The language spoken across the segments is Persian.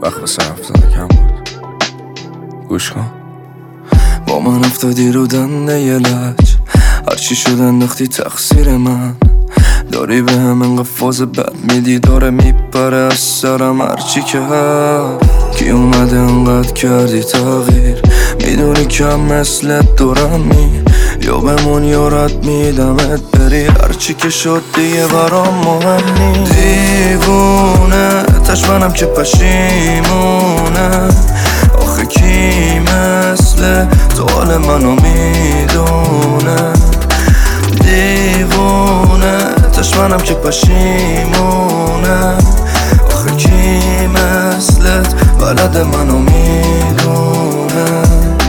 وقت واسه حرف زدن کم بود. گوش کن، با من افتادی رو دنده یه لج، هرچی شد انداختی تقصیر من. داری به هم انقدر فاز بد میدی، داره میپره از سرم هرچی که هست. کی اومده انقدر کردی تغییر، میدونی کم مثلت دارم یا بمون یا رد میدمت بری، هرچی که شد دیگه برام مهم نی. دیوونه تشمنم که پشیمونه، آخه کی مثل تو حال منو میدونه. دیوونه تشمنم که پشیمونه، آخه کی مثلت بلد منو میدونه.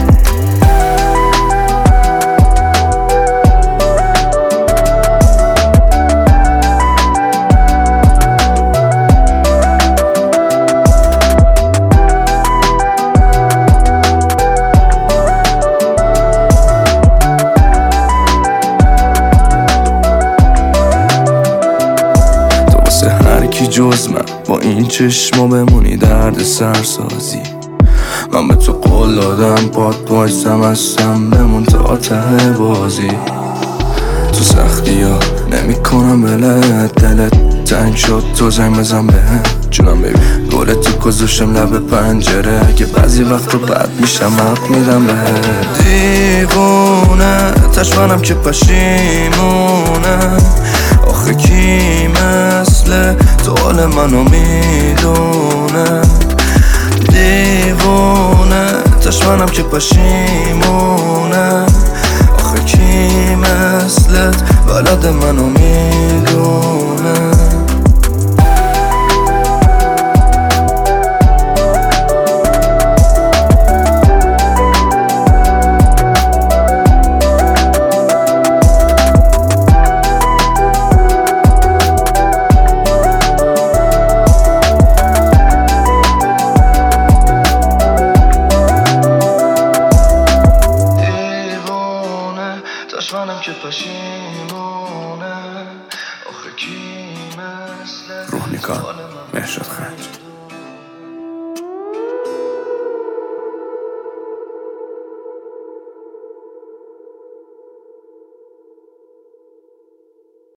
هرکی جز من با این چشما بمونی درد سرسازی. من به تو قول دادم پات وایسم هستم، بمون تا ته بازی. تو سختی ها نمی کنم بلد، دلت تنگ شد تو زنگ بزن بهم جونم ببین. گل تو گذاشتم لب پنجره، اگه بعضی وقت رو بد میشم حق میدم بهت. دیوونه تشمنم که پشیمونه، آخه کی مثل تو حال منو میدونه. دیوونه تشمنم که پشیمونه، آخه کی مثلت بلد منو میدونه. تشمنم که پشیمونه، آخه کی مثل روح نیکان، مهرشاد خنج.